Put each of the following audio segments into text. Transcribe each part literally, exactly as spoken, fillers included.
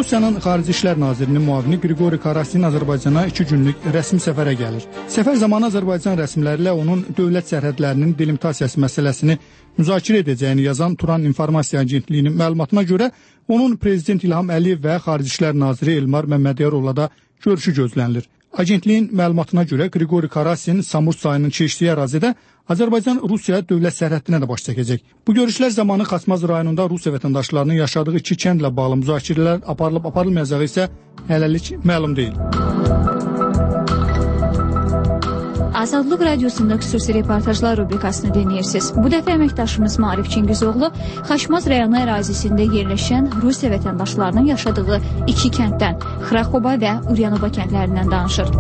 Rusiyanın Xarici İşlər Nazirinin müavini Qriqori Karasin Azərbaycana iki günlük rəsmi səfərə gəlir. Səfər zamanı Azərbaycan rəsmiləri ilə onun dövlət sərhədlərinin delimitasiyası məsələsini müzakirə edəcəyini yazan Turan İnformasiya Agentliyinin məlumatına görə onun Prezident İlham Əliyev və Xarici İşlər Naziri Elmar Məmmədyarovla da görüşü gözlənilir. Agentliyin məlumatına görə Qriqori Karasin Samur çayının keçdiyi ərazidə Azərbaycan-Rusiya dövlət sərhədinə də baş çəkəcək. Bu görüşlər zamanı Xaçmaz rayonunda Rusiya vətəndaşlarının yaşadığı iki kəndlə bağlı müzakirələr aparılıb-aparılmayacağı isə hələlik məlum deyil. Azadlıq Radiosunda xüsusi reportajlar rubrikasını dinləyirsiniz. Bu dəfə əməkdaşımız Maarif Çingizoğlu Xaçmaz rayonu ərazisində yerləşən Rusiya vətəndaşlarının yaşadığı iki kənddən, Xraxoba və Uryanoba kəndlərindən danışır.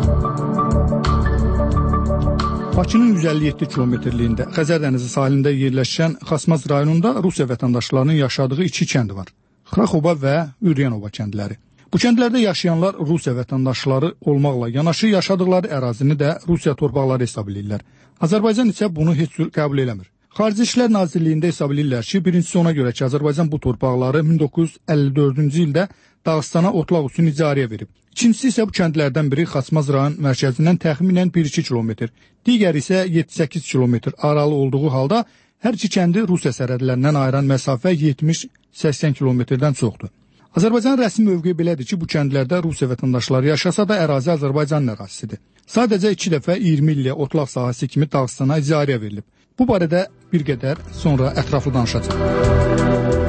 Bakının yüz əlli yeddi kilometrliyində Xəzər dənizi sahilində yerləşən Xaçmaz rayonunda Rusiya vətəndaşlarının yaşadığı iki kənd var. Xraxoba və Uryanova kəndləri. Bu kəndlərdə yaşayanlar Rusiya vətəndaşları olmaqla yanaşı yaşadıkları ərazini də Rusiya torpaqları hesab edirlər. Azərbaycan isə bunu heç cür qəbul eləmir. Xarici İşlər Nazirliyində hesab edirlər ki, birincisi ona görə ki, Azərbaycan bu torpaqları min doqquz yüz əlli dördüncü ildə Dağıstana otlaq üçün icarəyə verib. İkincisi isə bu kəndlərdən biri Xaçmaz rayon mərkəzindən təxminən bir iki kilometr, digəri isə yeddi səkkiz kilometr aralı olduğu halda hər iki kəndi Rusiya sərhədlərindən ayıran məsafə yetmiş səksən kilometrdən çoxdur. Azərbaycanın rəsmi mövqeyi belədir ki, bu kəndlərdə Rusiya vətəndaşları yaşasa da ərazi Azərbaycanın ərazisidir. Sadəcə iki dəfə iyirmi illiyə otlaq sahəsi kimi Dağıstana icarəyə verilib. Bu barədə bir qədər sonra ətraflı danışacağıq.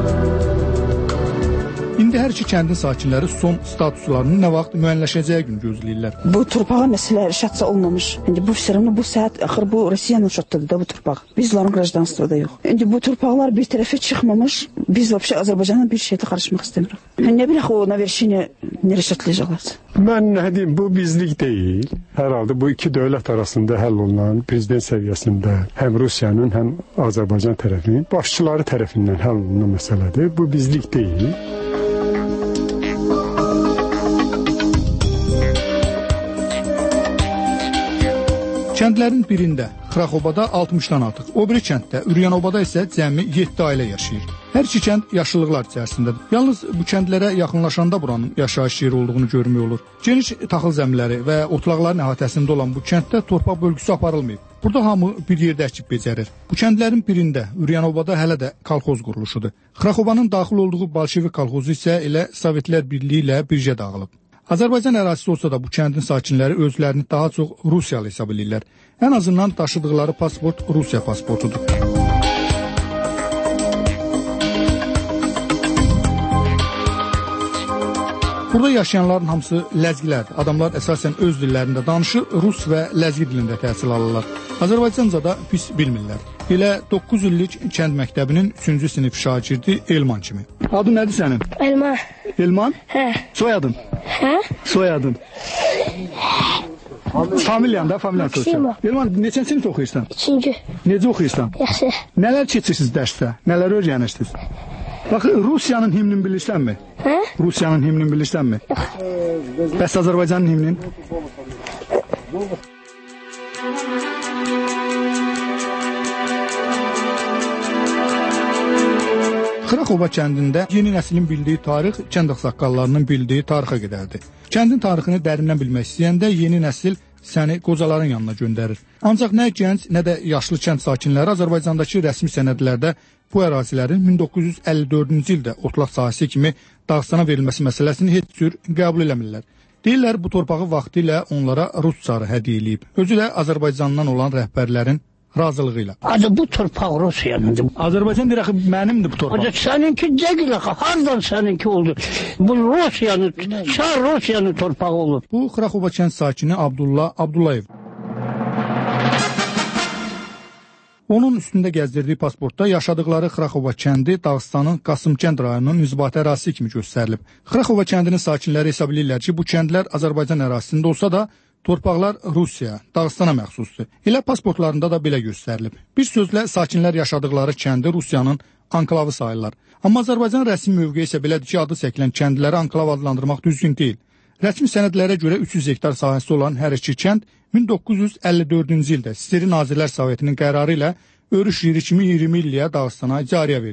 İndi hər iki kəndin sakinləri son statuslarının nə vaxt müəyyənləşəcəyi gün gözləyirlər. Bu torpağa məsələ şərtsə olmamış. İndi bu все равно bu saat axır bu Rusiyanın şərtidir da bu torpaq. Bizlərin qrajdanstvu da yox. İndi bu torpaqlar bir tərəfə çıxmamış. Biz vəbşə Azərbaycanla bir şeydə qarışmaq istəmirik. Nə bilək o naverşini nerə şərtləyəcəklər? Mən nə deyim, bu bizlik deyil. Hər halda bu iki dövlət arasında həll olunan prezident səviyyəsində həm Rusiyanın, həm Azərbaycan tərəfinin başçıları tərəfindən həll olunan məsələdir. Bu bizlik deyil. Kəndlərin birində, Xraxobada altmışdan artıq, o biri kənddə, Uryanobada isə cəmi yeddi ailə yaşayır. Hər iki kənd yaşıllıqlar içərisindədir. Yalnız bu kəndlərə yaxınlaşanda buranın yaşayış yeri olduğunu görmək olur. Geniş taxıl zəmiləri və otlaqların əhatəsində olan bu kənddə torpaq bölgüsü aparılmayıb. Burada hamı bir yerdə əkib becərir. Bu kəndlərin birində, Uryanobada hələ də kolxoz quruluşudur. Xraxobanın daxil olduğu Bolşevik kolxozu isə elə Sovetlər Birliyi ilə birgə dağılıb. Azərbaycan ərazisi olsa da bu kəndin sakinləri özlərini daha çox Rusiyalı hesab edirlər. Ən azından daşıdıqları pasport Rusiya pasportudur. Burada yaşayanların hamısı ləzgilərdir. Adamlar əsasən öz dillərində danışır, rus və ləzgi dilində təhsil alırlar. Azərbaycanca da pis bilmirlər. Elə doqquz illik kənd məktəbinin üçüncü sinif şagirdi Elman kimi. Adın nədir sənin? Elman. Elman? Hə. Soyadın? Hə? Soyadın? Familyan da, familyan soruşam. Elman, neçən sinif oxuyursan? Üçüncü. Necə oxuyursan? Yaxşı. Nələr keçirsiniz dərsdə? Nələr öyrənirsiniz? Bax, Rusiyanın himnini bilirsənmi? Hə? Rusiyanın himnini bilirsənmi? Yox. Bəs Azərbaycanın himnin? Xraxoba kəndində yeni nəslin bildiyi tarix kənd ağsaqqallarının bildiyi tarixə qədərdir. Kəndin tarixini dərindən bilmək istəyəndə yeni nəsil səni qocaların yanına göndərir. Ancaq nə gənc, nə də yaşlı kənd sakinləri Azərbaycandakı rəsmi sənədlərdə bu ərazilərin min doqquz yüz əlli dördüncü ildə otlaq sahəsi kimi Dağıstana verilməsi məsələsini heç cür qəbul eləmirlər. Deyirlər, bu torpağı vaxtilə onlara rus çarı hədiyyə eləyib. Özü də Azərbaycandan olan rəhbərlərin razılığı ilə. Adı bu torpaq Rusiyanındır. Azərbaycan deyir, axı mənimdir bu torpaq. Ancaq səninki deyil, hardan səninki oldu? Bu Rusiyanın, Çar Rusiyanın torpağı olur. Bu Xraxoba kənd sakini Abdullah Abdullayev. Onun üstündə gəzdirdiyi pasportda yaşadıkları Xraxoba kəndi Dağıstanın Qasımkənd rayonunun nüzibati ərazisi kimi göstərilib. Xraxoba kəndinin sakinləri hesab edirlər ki, bu kəndlər Azərbaycan ərazisində olsa da torpaqlar Rusiya, Dağıstana məxsusdur. Elə pasportlarında da belə göstərilib. Bir sözlə sakinlər yaşadıkları kəndi Rusiyanın anklavı sayırlar. Amma Azərbaycan rəsmi mövqeyi isə belədir ki, adı çəkilən kəndləri anklav adlandırmaq düzgün deyil. Rəsmi sənədlərə görə üç yüz hektar sahəsi olan hər iki kənd min doqquz yüz əlli dördüncü ildə Steri Nazirlər Sovetinin qərarı ilə örüş yeri kimi iyirmi illiyə Dağıstana icarəyə verilib.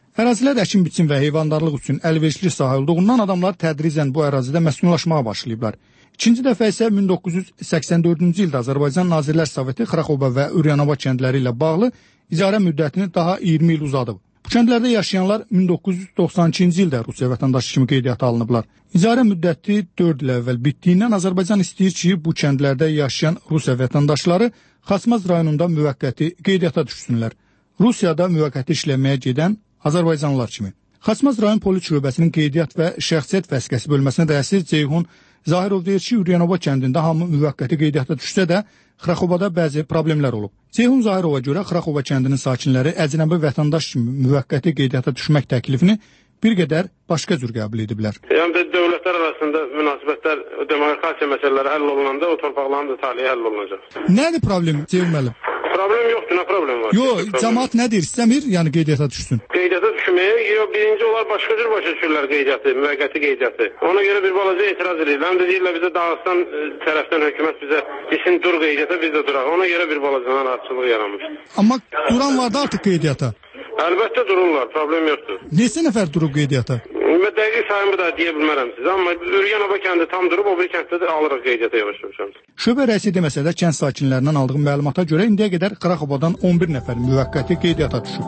Ərazilər əkin biçim və heyvandarlıq üçün əlverişli sahə olduğundan adamlar tədricən bu ərazidə məskunlaşmağa başlayıblar. İkinci dəfə isə min doqquz yüz səksən dördüncü ildə Azərbaycan Nazirlər Soveti Xraxoba və Üryanova kəndləri ilə bağlı icarə müddətini daha iyirmi il uzadıb. Bu kəndlərdə yaşayanlar min doqquz yüz doxsan ikinci ildə Rusiya vətəndaşı kimi qeydiyyata alınıblar. İcarə müddəti dörd il əvvəl bitdiyindən Azərbaycan istəyir ki, bu kəndlərdə yaşayan Rusiya vətəndaşları Xaçmaz rayonunda müvəqqəti qeydiyyata düşsünlər. Rusiyada müvəqqəti işləməyə gedən Azərbaycanlılar kimi. Xaçmaz rayon polis şöbəsinin qeydiyyat və şəxsiyyət vəsiqəsi bölməsinə rəisi Ceyhun Zahirov deyir ki, Üryanova kəndində hamı müvəqqəti qeydiyyata düşsə də, Xraxobada bəzi problemlər olub. Ceyhun Zahirova görə Xraxova kəndinin sakinləri əcnəbi vətəndaş kimi müvəqqəti qeydiyyata düşmək təklifini bir qədər başqa cür qəbul ediblər. Yəni dövlətlər arasında münasibətlər, demarkasiya məsələləri həll olunanda o torpaqların da taleyi həll olunacaq. Nədir problem Ceyhun müəllim? Problem yoxdur, nə problem var? Yox, cəmaət nə deyir? İstəmir, yəni qeydiyyata düşsün. Qeydiyyata düşməyə, yox, birinci onlar başqa cür başa düşürlər qeydiyyatı, müvəqqəti qeydiyyatı. Ona görə bir balaca etiraz edirlər. Həm də deyirlər bizə Dağıstan tərəfdən hökumət bizə desin dur qeydiyyata, biz də duraq. Ona görə bir balaca narahatçılıq yaranmış. Amma duran vardı artıq qeydiyyata. Əlbəttə dururlar, problem yoxdur. Neçə nəfər durub qeydiyyata? Dəqiq sayımı da deyə bilmərəm sizə, amma Üryanova kəndi tam durub, o bir kənddə də alırıq qeydiyyata yavaş-yavaş. Şöbə rəisi deməsə də kənd sakinlərindən aldığım məlumata görə indiyə qədər Xraxobadan on bir nəfər müvəqqəti qeydiyyata düşüb.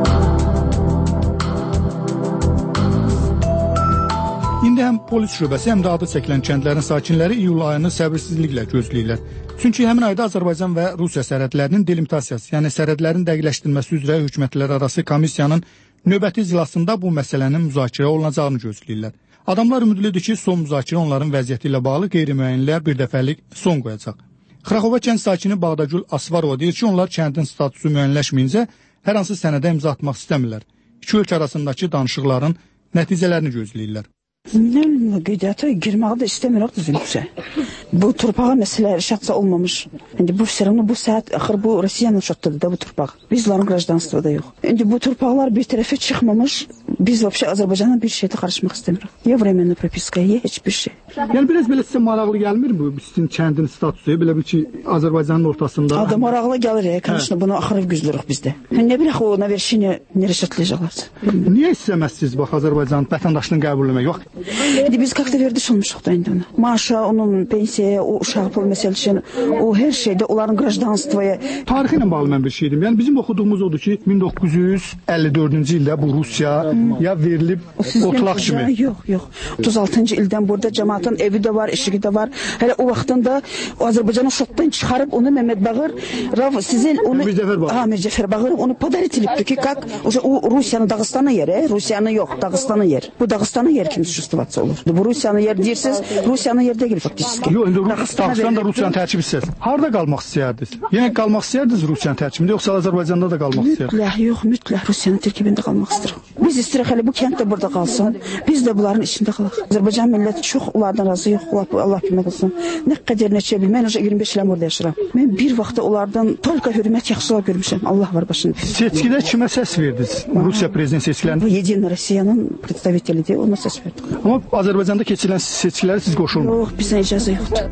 İndi həm polis şöbəsi, həm də adı çəkilən kəndlərin sakinləri iyul ayını səbirsizliklə gözləyirlər. Çünki həmin ayda Azərbaycan və Rusiya sərhədlərinin delimitasiyası, yəni sərhədlərin dəqiqləşdirilməsi üzrə hökumətlərarası komissiyanın növbəti iclasında bu məsələnin müzakirə olunacağını gözləyirlər. Adamlar ümidlidir ki, son müzakirə onların vəziyyəti ilə bağlı qeyri-müəyyənlər bir dəfəlik son qoyacaq. Xraxova kənd sakini Bağdagül Asvarova deyir ki, onlar kəndin statusu müəyyənləşməyincə hər hansı sənədə imza atmaq istəmirlər. İki ölkə arasındakı danışıqların nəticələrini gözləyirlər. Nə qeydiyyata girməyi də istəmirək düzülmüşə. Bu torpağa məsələ şəxsə olmamış. İndi bu sırrını bu saat axır bu Rusiyanın şotdadır da bu torpaq. Bizlərin qrajdanstvu da yox. İndi bu torpaqlar bir tərəfə çıxmamış. Biz vəbşə Azərbaycanla bir şeydə qarışmaq istəmirik. Ya временная прописка, ya heç bir şey. Yəni biraz belə sizə maraqlı gəlmir bu sizin kəndin statusu, belə bir ki Azərbaycanın ortasında. Adam maraqlı gəlir ya, конечно, bunu axırı güzlürük bizdə. Nə bilək o naverşini nə reşatlayacaqlar. Niyə istəməzsiniz bax Azərbaycanın vətəndaşlığını qəbul etmək? Yox. İndi biz как-то verdiş olmuşuq da indi ona. Maaşa, onun pensiyaya, o uşaq pul məsələsini, o hər şeydə onların qrajdanstvoya. Tarixi ilə bağlı mən bir şey dedim. Yəni bizim oxuduğumuz odur ki, min doqquz yüz əlli dördüncü ildə bu Rusiyaya verilib otlaq kimi. Yox, yox. otuz altıncı ildən burada cəmaatın evi də var, eşiği də var. Hələ o vaxtında o Azərbaycanı şotdan çıxarıb onu Mehmet Bağır, Rav sizin onu ha Mircəfər Bağır onu padarit edibdi ki, как уже o Rusiyanın Dağıstanı yeri, Rusiyanı yox, Dağıstanı yer. Bu Dağıstanı yer kimi çüstüvatsa olur. Bu Rusiyanı yer deyirsiniz, Rusiyanı yer deyil faktiski. Yox, indi Dağıstan da Rusiyanın tərkibi hissəsi. Harda qalmaq istəyirdiniz? Yəni qalmaq istəyirdiniz Rusiyanın tərkibində, yoxsa Azərbaycanda da qalmaq istəyirdiniz? Mütləq, yox, mütləq Rusiyanın tərkibində qalmaq istəyirik. Biz istəyirik hələ bu kənd də burada qalsın. Biz də bunların içində qalaq. Azərbaycan milləti çox onlardan razı yox, Allah bilmək olsun. Nə qədər neçə bil, mən iyirmi beş il burada yaşayıram. Mən bir vaxtda onlardan tolka hörmət yaxşılar görmüşəm. Allah var başında. Seçkidə kimə səs verdiniz? Rusiya prezident seçkilərində? Yedinə Rusiyanın представителidir, ona səs verdik. Amma Azərbaycanda keçirilən seçkilərə siz qoşulmusunuz? Yox, bizə icazə yoxdur.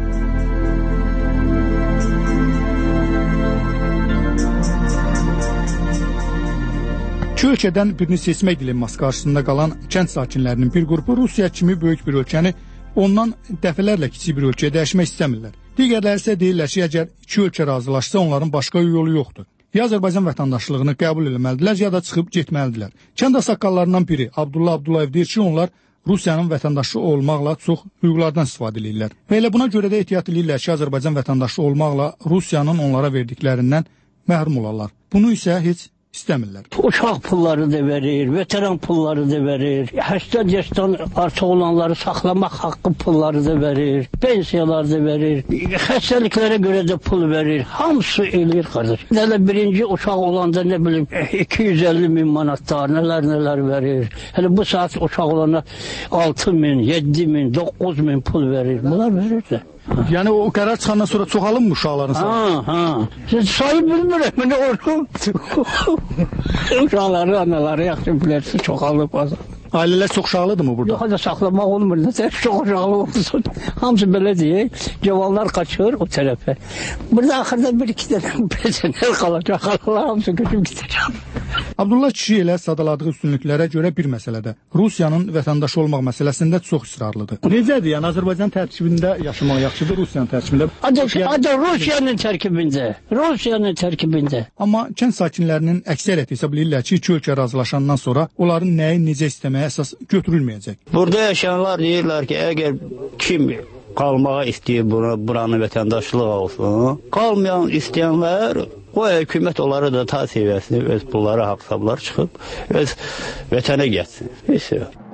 İki ölkədən birini seçmək dilemması qarşısında qalan kənd sakinlərinin bir qrupu Rusiya kimi böyük bir ölkəni ondan dəfələrlə kiçik bir ölkəyə dəyişmək istəmirlər. Digərləri isə deyirlər ki, əgər iki ölkə razılaşsa onların başqa yolu yoxdur. Ya Azərbaycan vətəndaşlığını qəbul etməlidirlər, ya da çıxıb getməlidirlər. Kənd ağsaqqallarından biri Abdullah Abdullayev deyir ki, onlar Rusiyanın vətəndaşı olmaqla çox hüquqlardan istifadə edirlər. Və elə buna görə də ehtiyat edirlər ki, Azərbaycan vətəndaşı olmaqla Rusiyanın onlara verdiklərindən məhrum olarlar. Bunu isə heç istəmirlər. Uşaq pulları da verir, veteran pulları da verir, səksən yaşdan artıq olanları saxlamaq haqqı pulları da verir, pensiyalar da verir, xəstəliklərə görə də pul verir, hamısı eləyir qardaş. Nələ birinci uşaq olanda nə bilim iki yüz əlli min manatlar, nələr nələr verir. Hələ bu saat uşaq olana altı min, yeddi min, doqquz min pul verir. Bunlar verir də. Yəni o qərar çıxandan sonra çoxalınmı uşaqların sayı? Ha, ha. Sayı bilmirəm, mən orqum. Uşaqları, anaları yaxşı bilərsə çoxalıb azam. Ailələr çox uşaqlıdır mı burada? Yox, da saxlamaq olmur, nəsə çox uşaqlı olsun. Hamısı belə deyək, cavanlar qaçır o tərəfə. Burada axırda bir-iki dənə prezidentlər qalacaq, hamısı götürüb gidəcək. Abdullah kişi ilə sadaladığı üstünlüklərə görə bir məsələdə Rusiyanın vətəndaşı olmaq məsələsində çox israrlıdır. Necədir? Yəni Azərbaycan tərkibində yaşamaq yaxşıdır, Rusiyanın tərkibində? Adı Rusiyanın tərkibində. Rusiyanın tərkibində. Amma kənd sakinlərinin əksəriyyəti hesab edirlər ki, iki ölkə razılaşandan sonra onların nəyi necə istəməyə əsas götürülməyəcək. Burada yaşayanlar deyirlər ki, əgər kim qalmağa istəyir bura, buranın vətəndaşlığı olsun, qalmayan istəyənlər o hökumət onları da ta seviyəsini öz pulları, haqsablar çıxıb öz vətənə getsin. Heç şey yox.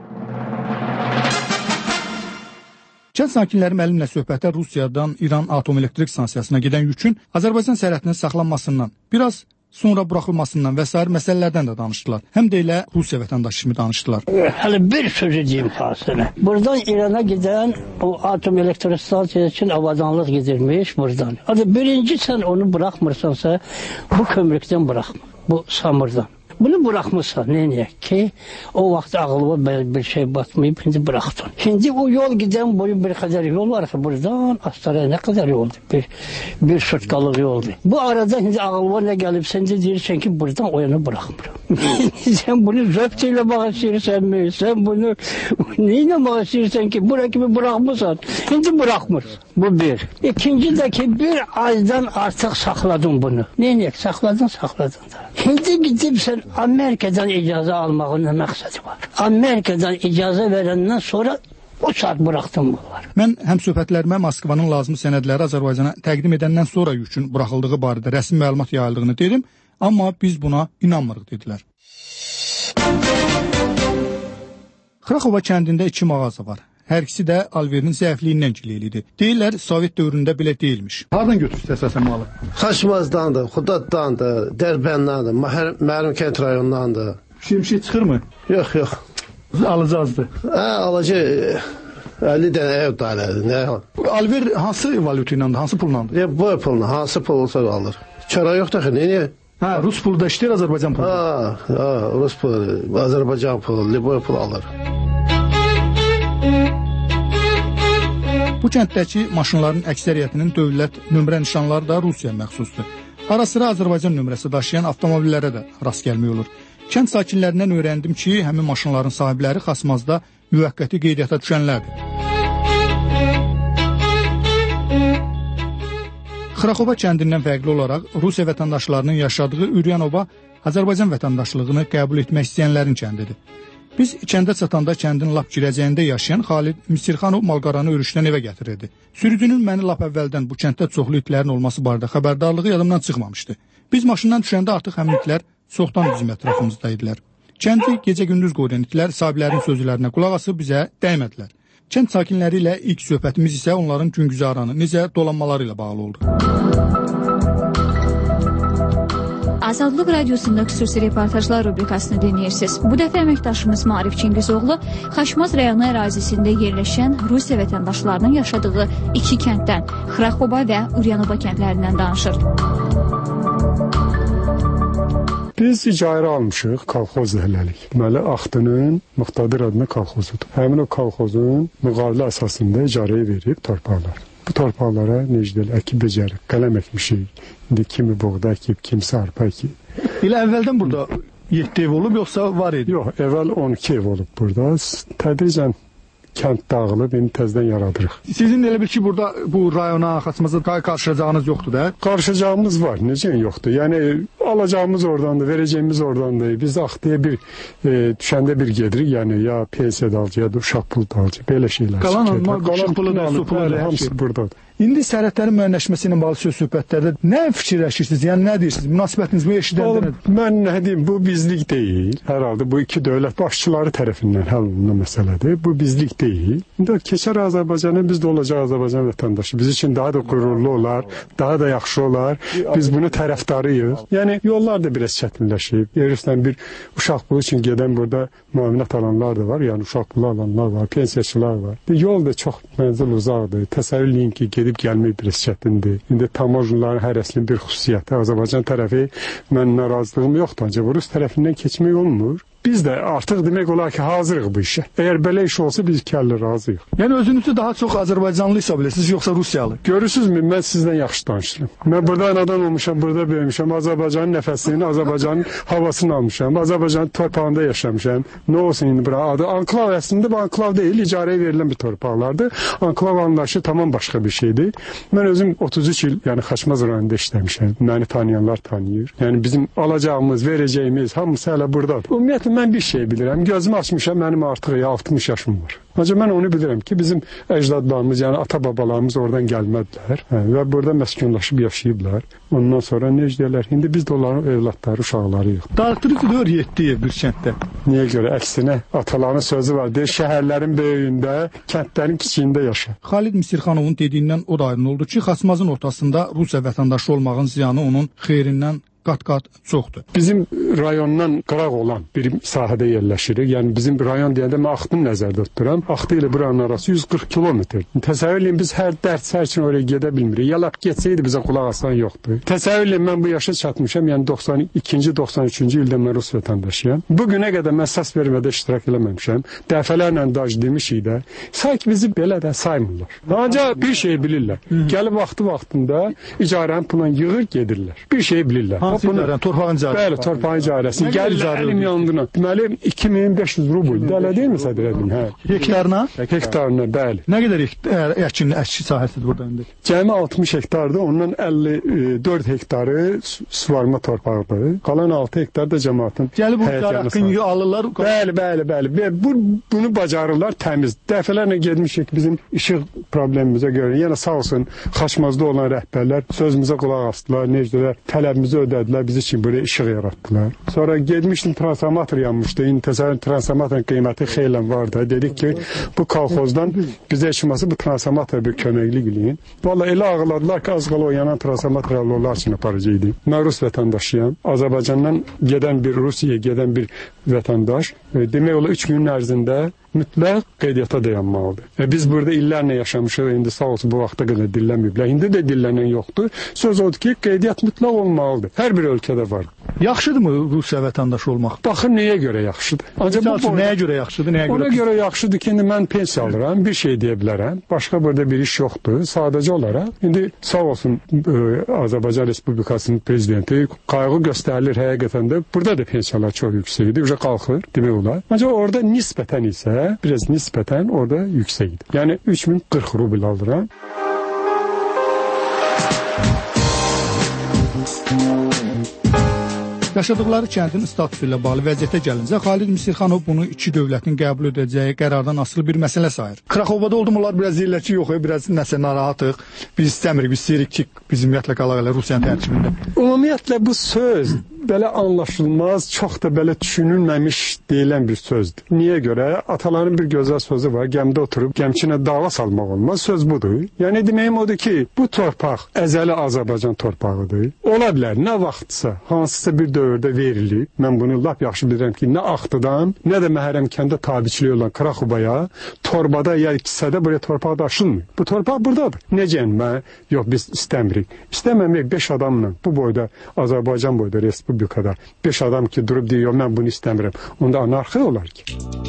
Kənd sakinləri müəllimlə söhbətdə Rusiyadan İran atom elektrik stansiyasına gedən yükün Azərbaycan sərhədinin saxlanmasından, biraz sonra buraxılmasından və sair məsələlərdən də danışdılar. Həm də elə Rusiya vətəndaşı kimi danışdılar. Hələ bir sözü deyim xasına. Buradan İrana gedən o atom elektrik stansiyası üçün avadanlıq gedirmiş buradan. Adı birinci sən onu buraxmırsansa bu kömürlükdən buraxma. Bu samırdan. Bunu bırakmışsan neyine ki o vaxt ağlıma bir şey batmayıp şimdi bıraktın. Şimdi o yol giden boyu bir kadar yol varsa buradan Astaraya ne kadar yoldu? Bir, bir sutkalık yoldu. Bu arada şimdi ağlıma ne gelip sen de diyorsun ki buradan o yana bırakmıyorum. Sen bunu zöpteyle bağışırsan mı? Sen bunu neyle bağışırsan ki bu rakibi bırakmışsan? Şimdi bırakmırsın. Bu bir. İkincideki bir aydan artık sakladın bunu. Neyine sakladın sakladın da. Şimdi gidip sen Amerika'dan icazə almağın nə məqsədi var? Amerika'dan icazə verəndən sonra o saat bıraxdım bunlar. Mən həm söhbətlərimə Moskvanın lazımı sənədləri Azərbaycana təqdim edəndən sonra yükün buraxıldığı barədə rəsmi məlumat yayıldığını dedim, amma biz buna inanmırıq dedilər. Xraxova kəndində iki mağaza var. Hər ikisi də alverin zəifliyindən gileylidir. Deyirlər, Sovet dövründə belə deyilmiş. Hardan götürsün əsasən malı? Xaçmazdandır, Xudaddandır, Dərbəndandır, Mərim kənd rayonundandır. Bir şey çıxır mı? Yox, yox. Alacazdır. Hə, alıcı əlli dənə ev dairədir. Alver hansı valyuta iləndir, hansı pullandır? Ya, bu pulla, hansı pul olsa alır. Çara yox da, nə? Hə, Rus pulu da işləyir, Azərbaycan pulu. Ha, ha, Rus pulu, Azərbaycan pulu, Liboy pulu alır. Bu kənddəki maşınların əksəriyyətinin dövlət nömrə nişanları da Rusiya məxsusdur. Ara sıra Azərbaycan nömrəsi daşıyan avtomobillərə də rast gəlmək olur. Kənd sakinlərindən öyrəndim ki, həmin maşınların sahibləri Xaçmazda müvəqqəti qeydiyyata düşənlərdir. Xraxova kəndindən fərqli olaraq Rusiya vətəndaşlarının yaşadığı Üryanova Azərbaycan vətəndaşlığını qəbul etmək istəyənlərin kəndidir. Biz kəndə çatanda kəndin lap girəcəyində yaşayan Xalid Misirxanov malqaranı örüşdən evə gətirirdi. Sürücünün məni lap əvvəldən bu kənddə çoxlu itlərin olması barədə xəbərdarlığı yadımdan çıxmamışdı. Biz maşından düşəndə artıq həmin itlər çoxdan bizim ətrafımızda idilər. Kəndi gecə-gündüz qoruyan itlər sahiblərin sözlərinə qulaq asıb bizə dəymədilər. Kənd sakinləri ilə ilk söhbətimiz isə onların güngüzaranı, necə dolanmaları ilə bağlı oldu. Azadlıq Radiosunda xüsusi reportajlar rubrikasını dinləyirsiniz. Bu dəfə əməkdaşımız Maarif Çingizoğlu Xaçmaz rayonu ərazisində yerləşən Rusiya vətəndaşlarının yaşadığı iki kənddən, Xraxova və Üryanova kəndlərindən danışır. Biz icarə almışıq kolxoz hələlik. Deməli, Axtının Muxtadir adına kolxozudur. Həmin o kolxozun müqavilə əsasında icarəyə verib torpaqlar. Bu torpaqlara necə əkib becərib, qələm əkmişik. İndi kimi buğda əkib, kimsə arpa əkib. Elə əvvəldən burada yeddi ev olub, yoxsa var idi? Yox, əvvəl on iki ev olub burada. Tədricən kənd dağılıb, indi təzədən yaradırıq. Sizin elə bir ki, burada bu rayona, Xaçmaza qarşılayacağınız yoxdur da? Qarşılayacağımız var, necə yoxdur? Yəni, alacağımız oradandır, verəcəyimiz oradandır. Biz Axtıya bir, e, düşəndə bir gedirik, yəni ya pensiya dalcı, ya da uşaq pul dalcı, belə şeylər. Qalan alma, uşaq pulu da, su pulu da, hamısı buradadır. İndi sərhədlərin müəyyənləşməsi ilə bağlı söz söhbətlərdə nə fikirləşirsiniz? Yəni nə deyirsiniz? Münasibətiniz bu eşidəndə nədir? Mən nə deyim, bu bizlik deyil. Hər halda bu iki dövlət başçıları tərəfindən həll olunan məsələdir. Bu bizlik deyil. İndi keçər Azərbaycana, biz də olacaq Azərbaycan vətəndaşı. Biz üçün daha da qürurlu olar, daha da yaxşı olar. Biz bunu tərəfdarıyıq. Yəni yollar da biraz çətinləşib. Yerüstdən bir uşaq pulu üçün gedən burada müavinət alanlar da var. Yəni uşaq pulu alanlar var, pensiyaçılar var. Yol da çox mənzil uzaqdır. Təsəvvürləyin ki, gedib gəlmək biraz çətindir. İndi tamojnların hərəsinin bir xüsusiyyəti. Azərbaycan tərəfi mən narazılığım yoxdur, ancaq Rus tərəfindən keçmək olmur. Biz də artıq demək olar ki, hazırıq bu işə. Əgər belə iş olsa biz kəlli razıyıq. Yəni özünüzü daha çox Azərbaycanlı hesab edirsiniz, yoxsa Rusiyalı? Görürsünüzmü, mən sizdən yaxşı danışıram. Mən burada anadan olmuşam, burada böyümüşəm. Azərbaycanın nəfəsini, Azərbaycanın havasını almışam. Azərbaycanın torpağında yaşamışam. Nə olsun indi bura adı? Anklav əslində bu anklav deyil, icarəyə verilən bir torpaqlardır. Anklav anlayışı tamam başqa bir şeydir. Mən özüm otuz üç il, yəni Xaçmaz rayonunda işləmişəm. Məni tanıyanlar tanıyır. Yəni bizim alacağımız, verəcəyimiz hamısı hələ buradadır. Ümumiyyətlə mən bir şey bilirəm. Gözümü açmışam, mənim artıq altmış yaşım var. Ancaq mən onu bilirəm ki, bizim əcdadlarımız, yəni ata-babalarımız oradan gəlmədilər hə, və burada məskunlaşıb yaşayıblar. Ondan sonra necə deyirlər, indi biz də onların evlatları, uşaqlarıyıq. Darıxdırıcı deyir yetdi ev bir kənddə. Niyə görə? Əksinə, ataların sözü var, deyir, şəhərlərin böyüyündə, kəndlərin kiçiyində yaşa. Xalid Misirxanovun dediyindən o da aydın oldu ki, Xaçmazın ortasında Rusiya vətəndaşı olmağın ziyanı onun xeyrindən qat-qat çoxdur. Bizim rayondan qıraq olan bir sahədə yerləşirik. Yəni bizim rayon deyəndə mən Axtını nəzərdə tuturam. Axtı ilə buranın arası yüz qırx kilometr. Təsəvvür edin, biz hər dərs hər üçün oraya gedə bilmirik. Yalaq getsəydi bizə qulaq asan yoxdur. Təsəvvür edin, mən bu yaşa çatmışam. Yəni doxsan ikinci doxsan üçüncü ildə mən Rus vətəndaşıyam. Bu günə qədər mən səs vermədə iştirak eləməmişəm. Dəfələrlə daj demişik də. Sanki bizi belə də saymırlar. Ancaq bir şey bilirlər. Gəlib vaxtı vaxtında icarəni pulunu yığır gedirlər. Bir şey bilirlər. Bunlar torpağın icarəsi. Bəli, torpağın icarəsi. Gəlir əlim yanına. Deməli iki min beş yüz rubl. Dələ deyil mi Sədr Ədim? Hə. Hektarına? Hektarına, bəli. Nə qədər əkin, əkin sahəsidir burada indi? Cəmi altmış hektardır. Ondan əlli dörd hektarı suvarma torpağıdır. Qalan altı hektar da cəmaatın. Gəlib bu haqqını alırlar. Bəli, bəli, bəli. Bu bunu bacarırlar təmiz. Dəfələrlə getmişik bizim işıq problemimizə görə. Yəni sağ olsun Xaçmazda olan rəhbərlər sözümüzə qulaq asdılar. Necə tələbimizi ödədilər. Biz için buraya ışık yarattılar. Sonra gelmiştim, transformator yanmıştı. İndi təsəvvür transformatorun qiyməti xeyli vardı. Dedik ki, bu kolxozdan bizə çıxması bu transformator bir köməklik eləyin. Vallahi elə ağladılar ki, az qala o yanan transformator onlar üçün aparıcıydı. Mən Rus vətəndaşıyam. Azərbaycandan gedən bir Rusiyaya gedən bir vətəndaş demək olar üç günün ərzində mütləq qeydiyyata dayanmalıdır. E biz burada illərlə yaşamışıq, indi sağ olsun bu vaxta qədər dillənməyiblər. İndi də dillənən yoxdur. Söz odur ki, qeydiyyat mütləq olmalıdır. Hər bir ölkədə var. Yaxşıdırmı Rusiya vətəndaşı olmaq? Baxın nəyə görə yaxşıdır. Ancaq bu boyda, nəyə görə yaxşıdır, nəyə görə? Ona görə yaxşıdır ki, indi mən pensiya alıram, bir şey deyə bilərəm. Başqa burada bir iş yoxdur. Sadəcə olaraq indi sağ olsun e, Azərbaycan Respublikasının prezidenti qayğı göstərilir həqiqətən də. Burada da pensiyalar çox yüksəkdir. Uca qalxır, demək olar. Ancaq orada nisbətən isə biraz nisbətən orada yüksəkdir. Yəni üç min qırx rubl alıram. Yaşadıkları kəndin statusu ilə bağlı vəziyyətə gəlincə, Xalid Misirxanov bunu iki dövlətin qəbul edəcəyi qərardan asılı bir məsələ sayır. Krakovada oldumlar biraz deyirlər ki, yox, biraz nəsə narahatıq, biz istəmirik, biz istəyirik ki, bizim ümumiyyətlə qalaq elə Rusiyanın tərkibində. Ümumiyyətlə bu söz belə anlaşılmaz, çox da belə düşünülməmiş deyilən bir sözdür. Niyə görə? Ataların bir gözəl sözü var, gəmdə oturub gəmçinə dava salmaq olmaz, söz budur. Yəni deməyim odur ki, bu torpaq əzəli Azərbaycan torpağıdır. Ola bilər, nə vaxtsa, hansısa bir dövrdə verilib, mən bunu lap yaxşı bilirəm ki, nə Axtıdan, nə də Məhərrəmkəndə tabiçiliyi olan Kraxubaya, torbada ya kisədə buraya torpaq daşınmır. Bu torpaq buradadır. Necə mən? Yox, biz istəmirik. İstəməmək beş adamla bu boyda, Azərbaycan boyda Respublikada beş adam ki, durub deyir, mən bunu istəmirəm. Onda anarxiya olar ki.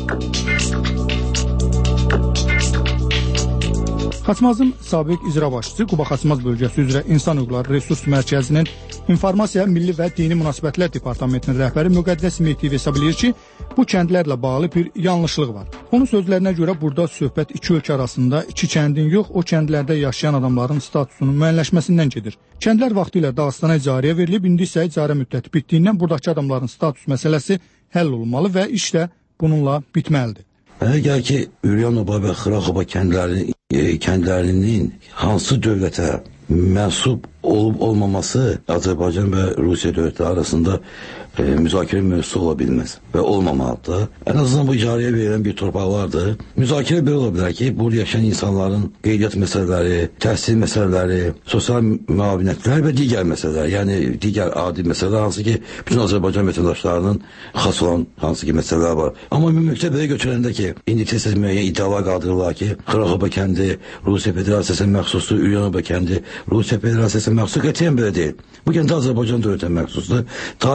Xaçmazın sabiq icra başçısı Quba Xaçmaz bölgəsi üzrə İnsan Hüquqları Resurs Mərkəzinin İnformasiya, Milli və Dini Münasibətlər Departamentinin rəhbəri Müqəddəs Mehdiyev hesab edir ki, bu kəndlərlə bağlı bir yanlışlıq var. Onun sözlərinə görə burada söhbət iki ölkə arasında iki kəndin yox, o kəndlərdə yaşayan adamların statusunun müəyyənləşməsindən gedir. Kəndlər vaxtilə Dağıstana icarəyə verilib, indi isə icarə müddəti bitdiyindən buradakı adamların status məsələsi həll olunmalı və iş də bununla bitməlidir. Əgər ki, Üryanova və Xıraxova kəndlərinin, e, kəndlərinin hansı dövlətə mənsub olub olmaması Azərbaycan və Rusiya dövlətləri arasında e, müzakirə mövzusu ola bilməz və olmamalıdır. Ən azından bu icarəyə verilən bir torpaqlardır. Müzakirə belə ola bilər ki, burada yaşayan insanların qeydiyyat məsələləri, təhsil məsələləri, sosial müavinətlər və digər məsələlər, yəni digər adi məsələlər, hansı ki, bütün Azərbaycan vətəndaşlarının xas olan hansı ki məsələlər var. Amma ümumilikdə belə götürəndə ki, indi tez-tez müəyyən iddialar qaldırırlar ki, Xıraxova kəndi Rusiya Federasiyasına məxsusdur, Üryanova kəndi Rusiya Federasiyasına məxsus, qətiyyən belə deyil. Bu kəndə Azərbaycan dövlətinə məxsusdur. Tarixində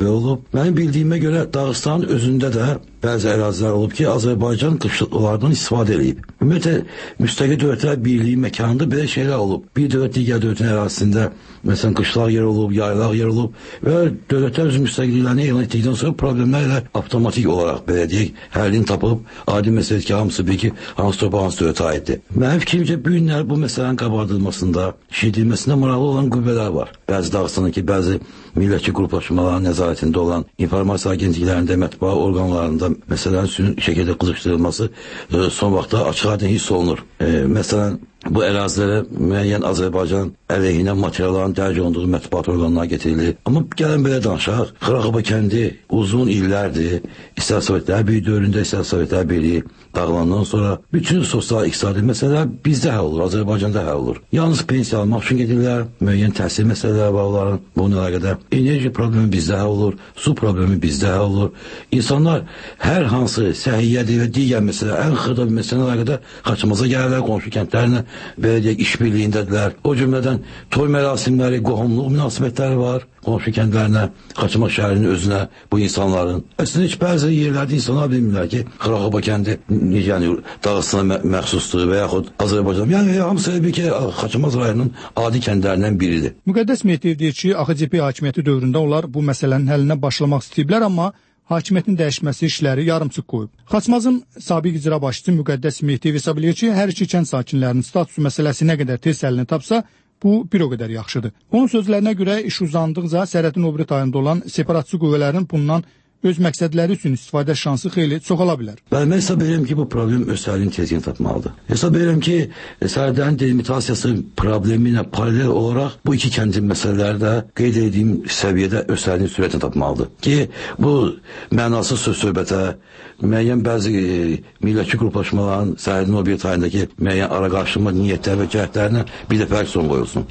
belə olub. Mənim bildiyimə görə Dağıstanın özündə də bəzi ərazilər olub ki, Azərbaycan qışlıqlardan istifadə edib. Ümumiyyətlə, müstəqil dövlətlər birliyi məkanında belə şeylər olub. Bir dövlət digər dövlətin ərazisində, məsələn, qışlaq yer olub, yaylaq yer olub və dövlətlər öz müstəqilliklərini elan etdikdən sonra problemlərlə avtomatik olaraq, belə deyək, həllini tapıb, adi məsələdir ki, hamısı bir ki, hansı torpaq, hansı dövlətə aiddir. Mənim fikrimcə, bu günlər bu məsələnin qabardılmasında, şişirdilməsində maraqlı olan qüvvələr var. Bəzi Dağıstandakı, bəzi millətçi qruplaşmaların nəzarətində olan informasiya agentliklərində, mətbuat orqanlarında məsələnin sürün şəkildə qızışdırılması e, son vaxtda açıq aydın hiss olunur. E, məsələn, bu ərazilərə müəyyən Azərbaycan əleyhinə materialların dərc olunduğu mətbuat orqanlarına getirilir. Amma gəlin belə danışaq, Xıraqoba kəndi uzun illərdir, istər Sovetlər Birliyi dövründə, istər Sovetlər Birliyi dağılandan sonra bütün sosial-iqtisadi məsələlər bizdə həll olur, Azərbaycanda həll olur. Yalnız pensiya almaq üçün gedirlər, müəyyən təhsil məsələləri var onların, bununla əlaqədar enerji problemi bizdə həll olur, su problemi bizdə həll olur. İnsanlar hər hansı səhiyyədir və digər məsələ, ən xırda bir məsələyə əlaqədar Xaçmaza gəlirlər, qonşu kəndlərinə belə deyək, işbirliyindədirlər. O cümlədən toy mərasimləri, qohumluq münasibətləri var. Qonşu kəndlərinə, Xaçmaz şəhərinin özünə bu insanların. Əslində heç bəzi yerlərdə insanlar bilmirlər ki, Xıraqoba kəndi yəni Dağıstana məxsusdur və yaxud Azərbaycan. Yəni hamısı bir ki, Xaçmaz rayonunun adi kəndlərindən biridir. Müqəddəs Mehdiyev deyir ki, A X C P hakimiyyəti dövründə onlar bu məsələnin həllinə başlamaq istəyiblər, amma hakimiyyətin dəyişməsi işləri yarımçıq qoyub. Xaçmazın sabiq icra başçısı Müqəddəs Mehdiyev hesab edir ki, hər iki kənd sakinlərinin statusu məsələsi nə qədər tez həllini tapsa, bu bir o qədər yaxşıdır. Onun sözlərinə görə iş uzandıqca sərhədin o biri tayında olan separatçı qüvvələrin bundan öz məqsədləri üçün istifadə şansı xeyli çoxala bilər. Mən hesab edirəm ki, bu problem öz həllini tezgin tapmalıdır. Hesab edirəm ki, sərhədlərin delimitasiyası problemi ilə paralel olaraq bu iki kəndin məsələləri də qeyd edildiyim səviyyədə öz həllini sürətini tapmalıdır. Ki, bu mənasız söz-söhbətə, müəyyən bəzi e, millətçi qruplaşmaların sərhədin o bir tayındakı müəyyən ara qarşılama niyyətlər və cəhdlərinə bir dəfəlik son qoyulsun.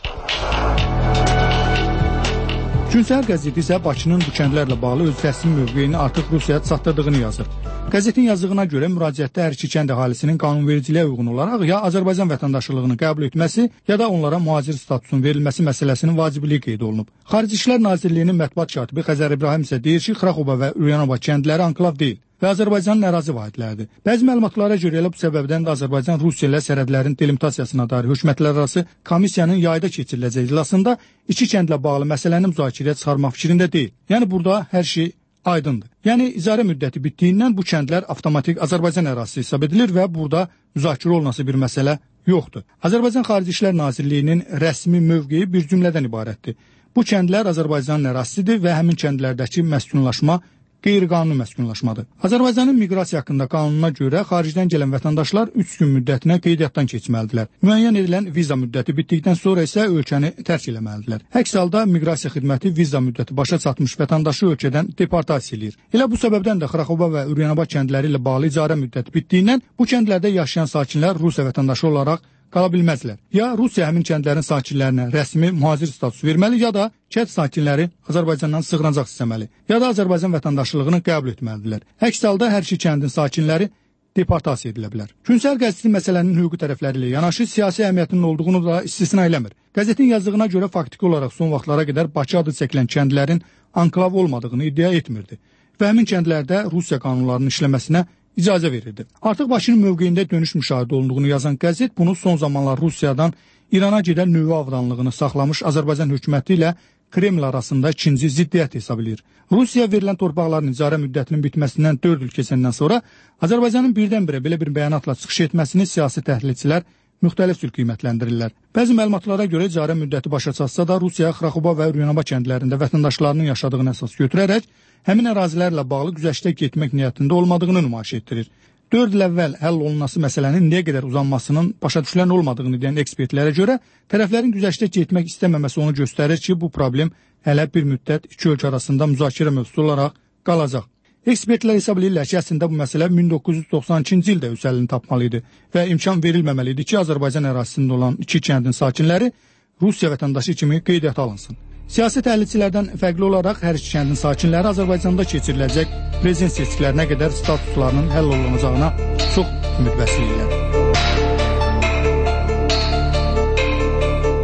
Günsəhər qəzeti isə Bakının bu kəndlərlə bağlı öz rəsmi mövqeyini artıq Rusiyaya çatdırdığını yazır. Qəzetin yazdığına görə müraciətdə hər iki kənd əhalisinin qanunvericiliyə uyğun olaraq ya Azərbaycan vətəndaşlığını qəbul etməsi, ya da onlara mühacir statusunun verilməsi məsələsinin vacibliyi qeyd olunub. Xarici İşlər Nazirliyinin mətbuat katibi Xəzər İbrahim isə deyir ki, Xıraqoba və Üryanova kəndləri anklav deyil və Azərbaycanın ərazi vahidləridir. Bəzi məlumatlara görə elə bu səbəbdən də Azərbaycan Rusiya ilə sərhədlərin delimitasiyasına dair hökumətlərarası komissiyanın yayda keçiriləcək iclasında iki kəndlə bağlı məsələni müzakirəyə çıxarmaq fikrində deyil. Yəni burada hər şey aydındır. Yəni icarə müddəti bitdiyindən bu kəndlər avtomatik Azərbaycan ərazisi hesab edilir və burada müzakirə olunası bir məsələ yoxdur. Azərbaycan Xarici İşlər Nazirliyinin rəsmi mövqeyi bir cümlədən ibarətdir. Bu kəndlər Azərbaycanın ərazisidir və həmin kəndlərdəki məskunlaşma qeyri-qanuni məskunlaşmadır. Azərbaycanın miqrasiya haqqında qanununa görə xaricdən gələn vətəndaşlar üç gün müddətinə qeydiyyatdan keçməlidirlər. Müəyyən edilən viza müddəti bitdikdən sonra isə ölkəni tərk eləməlidirlər. Əks halda miqrasiya xidməti viza müddəti başa çatmış vətəndaşı ölkədən deportasiya eləyir. Elə bu səbəbdən də Xıraqoba və Üryanova kəndləri ilə bağlı icarə müddəti bitdiyindən bu kəndlərdə yaşayan sakinlər Rusiya vətəndaşı olaraq qala bilməzlər. Ya Rusiya həmin kəndlərin sakinlərinə rəsmi mühacir statusu verməli, ya da kənd sakinləri Azərbaycandan sığınacaq istəməli, ya da Azərbaycan vətəndaşlığını qəbul etməlidirlər. Əks halda hər iki kəndin sakinləri deportasiya edilə bilər. Günsəhər qəzeti məsələnin hüquqi tərəfləri ilə yanaşı siyasi əhəmiyyətinin olduğunu da istisna eləmir. Qəzetin yazdığına görə faktiki olaraq son vaxtlara qədər Bakı adı çəkilən kəndlərin anklav olmadığını iddia etmirdi və həmin kəndlərdə Rusiya qanunlarının işləməsinə icazə verirdi. Artıq Bakının mövqeyində dönüş müşahidə olduğunu yazan qəzet bunu son zamanlar Rusiyadan İrana gedən nüvə avdanlığını saxlamış Azərbaycan hökuməti ilə Kreml arasında ikinci ziddiyyət hesab edir. Rusiya verilən torpaqların icarə müddətinin bitməsindən dörd il keçəndən sonra Azərbaycanın birdən-birə belə bir bəyanatla çıxış etməsini siyasi təhlilçilər müxtəlif cür qiymətləndirirlər. Bəzi məlumatlara görə icarə müddəti başa çatsa da Rusiya Xıraqoba və Üryanova kəndlərində vətəndaşlarının yaşadığını əsas götürərək həmin ərazilərlə bağlı güzəştə getmək niyyətində olmadığını nümayiş etdirir. dörd il əvvəl həll olunması məsələnin nə qədər uzanmasının başa düşülən olmadığını deyən ekspertlərə görə tərəflərin güzəştə getmək istəməməsi onu göstərir ki, bu problem hələ bir müddət iki ölkə arasında müzakirə mövzusu olaraq qalacaq. Ekspertlər hesab edirlər ki, əslində bu məsələ min doqquz yüz doxsan ikinci ildə öz həllini tapmalı idi və imkan verilməməli idi ki, Azərbaycan ərazisində olan iki kəndin sakinləri Rusiya vətəndaşı kimi qeydiyyata alınsın. Siyasi təhlilçilərdən fərqli olaraq hər iki kəndin sakinləri Azərbaycanda keçiriləcək prezident seçkilərinə qədər statuslarının həll olunacağına çox ümid bəsləyirlər.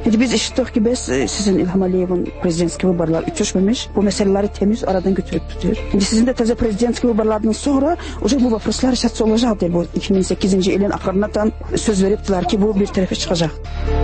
İndi biz eşitdik ki biz sizin İlham Aliyev'in prezidentski vыборlar uçuşmamış. Bu meseleleri temiz aradan götürüp tutuyor. Şimdi sizin de taze prezidentski vыборlardan sonra уже bu vопроslar şahsı olacak diye bu iki bin sekizinci yılın ahırına tam söz veriptiler ki bu bir tarafa çıkacak.